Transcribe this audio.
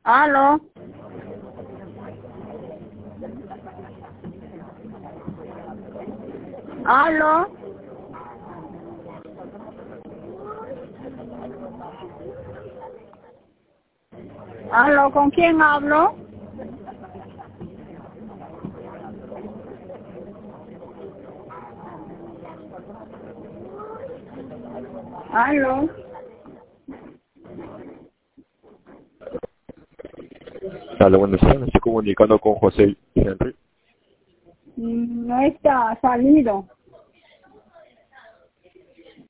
Aló. Aló. Aló, ¿con quién hablo? Aló. Hola, buenos días. Estoy comunicando con José Henry. No está salido.